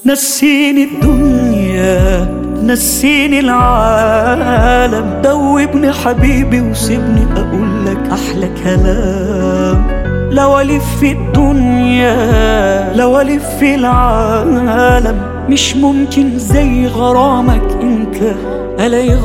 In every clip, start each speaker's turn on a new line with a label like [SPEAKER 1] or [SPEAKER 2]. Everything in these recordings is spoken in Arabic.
[SPEAKER 1] نسيني الدنيا نسيني العالم، دوبني حبيبي وسيبني أقولك أحلى كلام. لو ألف في الدنيا لو ألف في العالم، مش ممكن زي غرامك انت ألاقي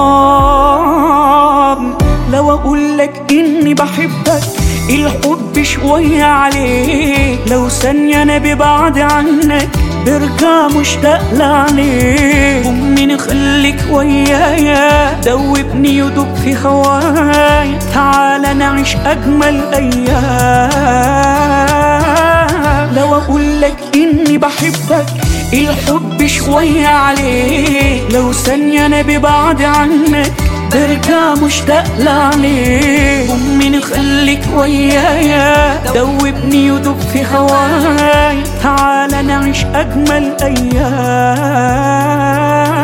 [SPEAKER 1] غرام. لو أقولك إني بحبك الحب شوية عليك، لو ثانية أنا ببعد عنك برجع مشتاق لعليك. أمي خليك ويايا دوبني يدوب في هوايا، تعالى نعيش أجمل أيام. لو أقولك إني بحبك الحب شوية عليك، لو ثانية أنا ببعد عنك برجع مشتاق لعليك. أمي خليك ويايا دوبني يدوب في هواي، تعالى نعيش أجمل أيام.